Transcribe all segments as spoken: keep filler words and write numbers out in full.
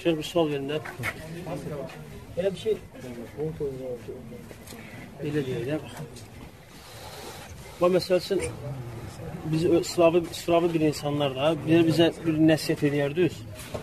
Şeyh bir sual verin də. Elə bir şey. Belə deyək də. Bu məsəl üçün biz sıravi, sıravi bir insanlar da bizə, bizə bir nəsiyyət edərdiniz.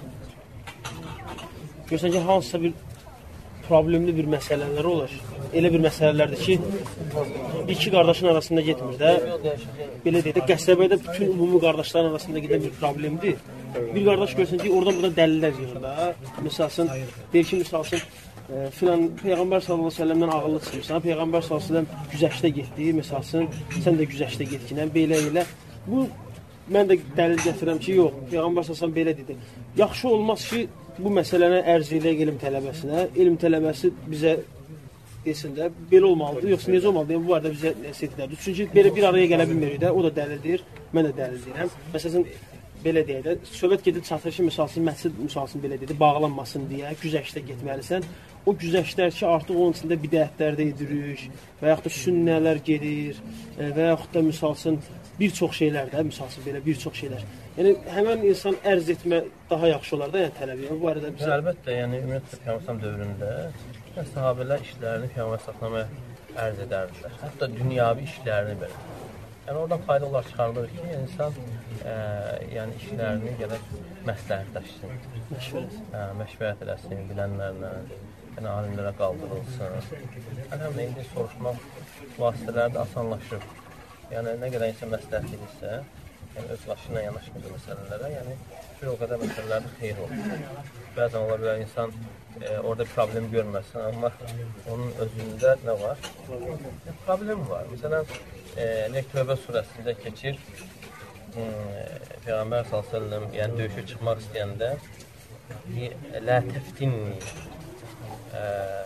Görsən ki, hansısa bir problemli bir məsələlər olur. Elə bir məsələlərdir ki, iki qardaşın arasında getmir də. Belə deyək də, qəsəbədə bütün ümumi qardaşların arasında gedən bir problemdir. Bir qardaş görsən ki, oradan buradan dəlillər yığır da. Məsələn, deyir ki, məsələn, filan Peyğəmbər sallallahu əleyhi və səlləmdən ağıllı çıxırsan, Peyğəmbər sallallahu əleyhi və səlləm güzəştə getdi, məsələn, sən də güzəştə getkinən, belə elə. Bu, mən də dəlil gətirəm ki, yox, Peyğəmbər sallallahu əleyhi və səlləm belə dedi. Yaxşı olmaz ki, bu məsələni ərz edək elm tələbəsinə, elm tələbəsi bizə desin də, belə olmalıdır, yoxsa necə olmalıdır, yəni, bu arada bizə nəsiyyət edərdir. Çünki belə bir araya gələ bilmirik də, o da dəlildir, mən də dəlil deyirəm. Məsələn, belə deyək də, söhbət gedib çatır ki, müsalsın, məscid müsalsın belə deyək, bağlanmasın deyə güzəştə getməlisən. O güzəştlər ki, artıq onun içində bidətlər də edirik və yaxud da sünnələr gedir və yaxud da müsalsın bir çox şeylər də, müsalsın belə bir çox şeylər. Yəni, həmən insan ərz etmə daha yaxşı olar da, yəni tələbiyə. Bu arada bizə... Əlbəttə, yəni, ümumiyyətlə Peyğəmbər dövründə sahabələr işlərini Peyğəmbər sallallahu ərz edərdilər. Hətta dünyavi işlərini belə. Yəni, oradan fayda olar çıxarılır ki, insan ə, yəni, işlərini gərək məsləhətləşsin. Məşvərət. Hə, məşvərət eləsin, bilənlərlə, yəni, alimlərə qaldırılsın. Əlbəttə, indi soruşmaq vasitələri də asanlaşır. Yəni, nə qədər insan məsləhət edirsə, yəni, öz başı ilə yanaşmır məsələlərə, yəni, bir o qədər məsələlərdə xeyir olur. Bəzən ola bilər insan e, orada problem görməsin, amma onun özündə nə var? E, problem var. Məsələn, e, Tövbə surəsində keçir, e, Peyğəmbər sallallahu əleyhi və səlləm, yəni döyüşə çıxmaq istəyəndə lə təftinni, e,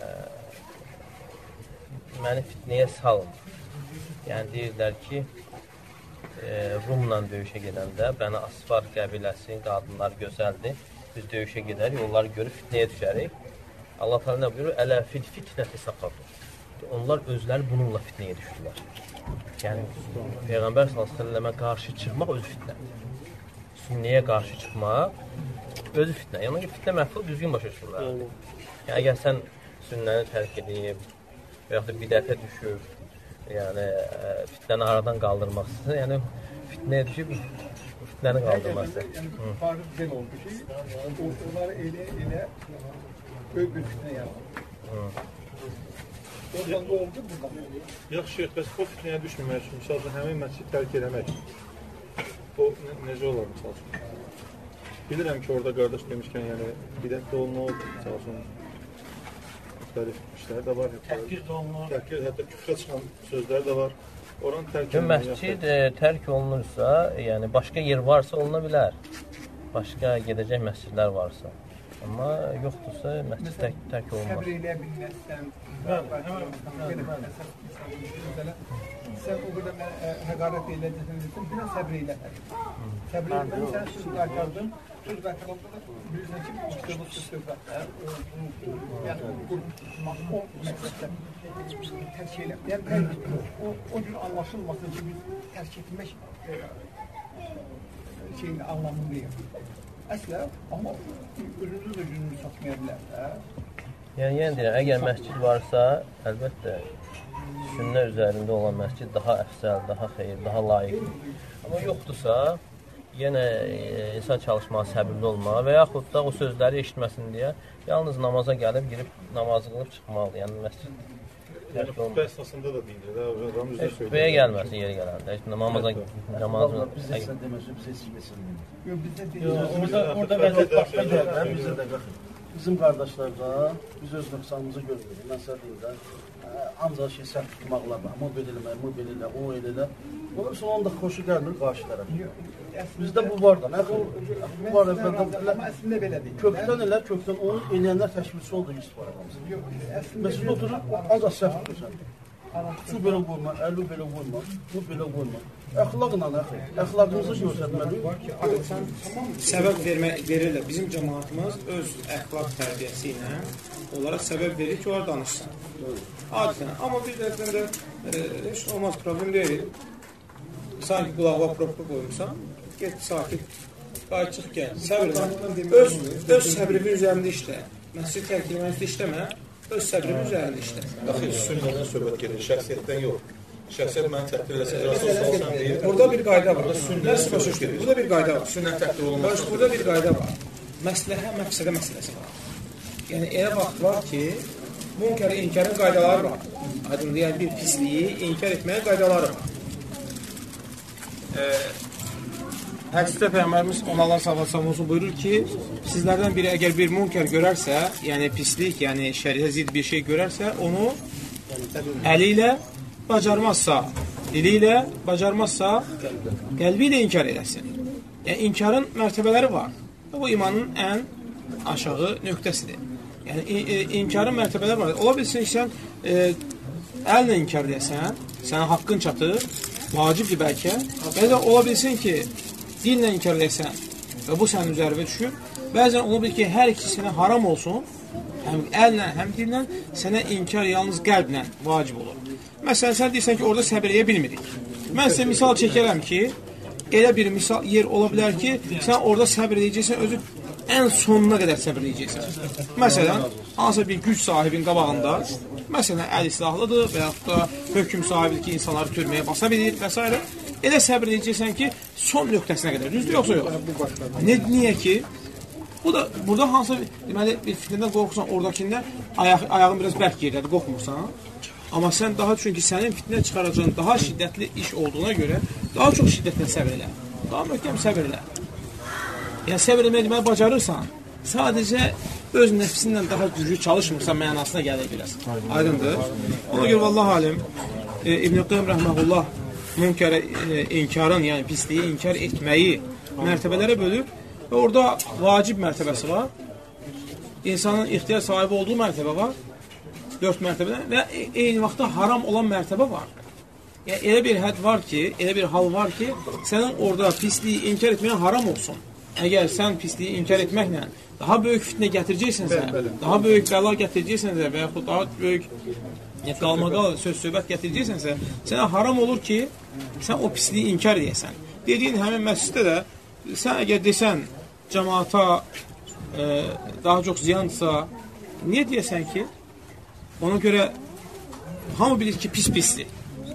məni fitnəyə salın. Yəni deyirlər ki, e, Rumla döyüşə gedəndə Bəni Asfar qəbiləsi, qadınlar gözəldir. Biz döyüşə gedərik, onları görüb fitnəyə düşərik. Allah təala nə buyurur? Ələ fil fitnəti saqatu. Onlar özləri bununla fitnəyə düşdülər. Yəni Peyğəmbər sallallahu əleyhi və səlləmə qarşı çıxmaq özü fitnədir. Sünnəyə qarşı çıxmaq özü fitnə. Yəni ki, fitnə məhful düzgün başa düşürlər. Yəni əgər sən sünnəni tərk edib və yaxud da bidətə düşüb, yəni fitnəni aradan qaldırmaqsın, yəni fitnəyə düşüb fitnəni qaldırması. Yəni, farkı belə oldu ki, onları elə, elə böyük bir fitnə yaradı. Oradan da oldu, buradan oldu. Yaxşı, şeyh, bəs o fitnəyə düşməmək üçün, misal üçün, həmin məscid tərk eləmək, o necə olar, misal üçün? Bilirəm ki, orada qardaş demişkən, yəni, bidətdə olunur, misal üçün, müxtəlif işlər də var. Təhqir də olunur. Təhqir, hətta küfrə çıxan sözlər də var. Oranı tərk edilmək. Məscid e, tərk olunursa, yəni başqa yer varsa oluna bilər. Başqa gedəcək məscidlər varsa. Amma yoxdursa, məscid tərk, tərk olunmaz. Səbr eləyə bilməzsən, sən o qədər həqarət eləyəcəksən, biraz səbr elə. Səbr elədən sən söz qaytardın, söz qaytardın da bilirsən ki, bu söz qaytardın. Yəni, o məsələn, tərk elə. Yəni, o cür anlaşılmasın ki, biz tərk etmək şeyin anlamındayıq. Əslə, amma özünüz özünüzü satmaya bilər də. Yəni, yəni deyirəm, əgər məscid varsa, əlbəttə, sünnə üzərində olan məscid daha əfsəl, daha xeyir, daha layiqdir. Amma yoxdursa, yenə e, insan çalışmağı, səbirli olmağı və yaxud da o sözləri eşitməsin deyə yalnız namaza gəlib, girib namazı qılıb çıxmalıdır. Yəni, məscid yəni, xütbə əsasında da deyilir, adam üzrə söyləyir. Xütbəyə gəlməsin, yeri gələndə. Namaza, namazı... Bizdə sən deməsin, bizə heç bilməsin. Yox, bizdə deyil. Orada vəziyyət başqa deyil, bizdə də qalır. Bizim qardaşlarda biz öz nöqsanımızı görmürük. Məsələn deyim də, ancaq şey səhv tutmaqlarla, amma belə eləmək, bu belə elə, o elə elə. Onun üçün onun da xoşu gəlmir qarşı tərəf. Bizdə bu var da, nəxil, bu var əvvəldən, əslində belə deyil. Kökdən elə, kökdən onu eləyənlər təşkilçi olduğu istifadə. Məsələn, oturur, ancaq səhv tutursan. Şu belə qoyma, əli belə qoyma, bu belə qoyma. Əxlaqla, əxlaq. Əxlaqımızı göstərməliyik. Səbəb vermək, verirlər. Bizim cəmaatımız öz əxlaq tərbiyəsi ilə onlara səbəb verir ki, onlar danışsın. Adətən. Amma bir dəfədən də e, heç olmaz, problem deyil. Sanki qulağına propka qoymuşsan, get sakit qayıt gəl, səbirlə. Öz, öz səbrimin üzərində işlə. Məscid tərk etməkdə işləmə, öz səbrimin üzərində işlə. Axı, sünnədən söhbət gedir, şəxsiyyətdən yox. Şəxsiyyət məni təqdir eləsə, rəsul olsan deyir. Burada bir qayda var. Burada bir qayda var. Sünnət təqdir olunmaz. Burada bir qayda var. Məsləhə, məqsədə məsələsi var. Yəni, elə vaxt var ki, münkəri inkarın qaydaları var. Aydın, yəni bir pisliyi inkar etməyə qaydaları var. Hədisdə Peyğəmbərimiz ona Allah sallallahu olsun buyurur ki, sizlərdən biri əgər bir münkər görərsə, yəni pislik, yəni şəriətə zidd bir şey görərsə, onu əli ilə bacarmazsa, dili ilə bacarmazsa, qəlbi ilə inkar edəsin. Yəni, inkarın mərtəbələri var. Bu imanın ən aşağı nöqtəsidir. Yəni, inkarın mərtəbələri var. Ola bilsin ki, sən e, əllə inkar edəsən, sənə haqqın çatır, vacibdir bəlkə. Bəzən ola bilsin ki, dillə inkar edəsən və bu sənin üzərində düşür. Bəzən ola bilir ki, hər ikisi sənə haram olsun, həm əllə, həm dillə sənə inkar yalnız qəlblə vacib olur. Məsələn, sən deyirsən ki, orada səbir edə bilmirik. Mən sizə misal çəkərəm ki, elə bir misal yer ola bilər ki, sən orada səbir edəcəksən, özü ən sonuna qədər səbir edəcəksən. Məsələn, hansısa bir güc sahibin qabağında, məsələn, əl silahlıdır və yaxud da hökm sahibidir ki, insanları türməyə basa bilir və s. Elə səbir edəcəksən ki, son nöqtəsinə qədər. Düzdür, yoxsa yox? Ne, niyə ki, bu da, burada hansısa deməli, bir fitnədən qorxursan, oradakində ayaq, ayağın biraz bərk yerdədir, qorxmursan. Amma sən daha düşün ki, sənin fitnə çıxaracağın daha şiddətli iş olduğuna görə daha çox şiddətlə səbir elə. Daha möhkəm səbir elə. Yəni, səbir eləmək deməli, bacarırsan, sadəcə öz nəfsindən daha güclü çalışmırsan mənasına gəlir biraz. Aydındır. Ona görə vallahi alim, e, İbn-i Qeym rəhməhullah münkərə, e, inkarın, yəni pisliyi inkar etməyi mərtəbələrə bölüb və orada vacib mərtəbəsi var, insanın ixtiyar sahibi olduğu mərtəbə var, dörd mərtəbədən və eyni vaxtda haram olan mərtəbə var. Yəni, elə bir hədd var ki, elə bir hal var ki, sənin orada pisliyi inkar etməyə haram olsun. Əgər sən pisliyi inkar etməklə daha böyük fitnə gətirəcəksənsə, daha böyük bəla gətirəcəksənsə və yaxud daha böyük qalmaqal söz-söhbət gətirəcəksənsə, sənə haram olur ki, sən o pisliyi inkar edəsən. Dediyin həmin məsciddə də sən əgər desən cəmaata e, daha çox ziyandırsa, niyə deyəsən ki, ona görə hamı bilir ki, pis-pisdir.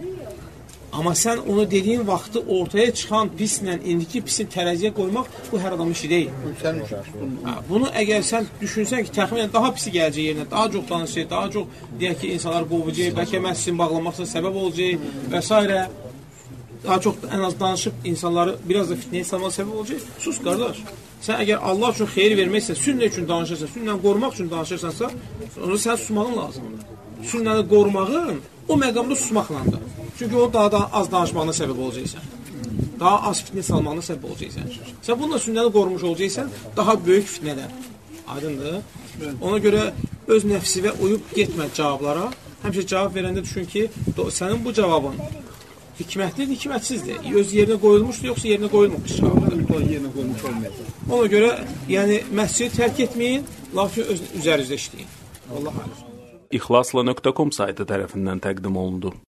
Amma sən onu dediyin vaxtı ortaya çıxan pislə indiki pisin tərəziyə qoymaq bu hər adamın işi deyil. Ha, bunu əgər sən düşünsən ki, təxminən daha pisi gələcək yerinə, daha çox danışacaq, daha çox deyək ki, insanlar qovacaq, bəlkə məscidin bağlanmaqsa səbəb olacaq və s. Daha çox ən az danışıb insanları biraz da fitnəyə salmaq səbəb olacaq. Sus, qardaş. Sən əgər Allah üçün xeyir verməksə, sünnə üçün danışırsan, sünnəni qorumaq üçün danışırsansa, onu sən susmağın lazımdır. Sünnəni qorumağın o məqamda susmaqlandır. Çünki o daha da az danışmağına səbəb olacaqsan. Daha az fitnə salmağına səbəb olacaqsan. Sən bununla sünnəni qorumuş olacaqsan, daha böyük fitnədən. Aydındır. Ona görə öz nəfsivə uyub getmə cavablara. Həmişə cavab verəndə düşün ki, sənin bu cavabın hikmətlidir, hikmətsizdir. Öz yerinə qoyulmuşdur, yoxsa yerinə qoyulmamış cavabdır. Yerinə qoyulmuş olmayacaq. Ona görə, yəni, məscidi tərk etməyin, lakin öz üzərinizdə işləyin. Allah alim. İxlasla nöqtə com saytı tərəfindən təqdim olundu.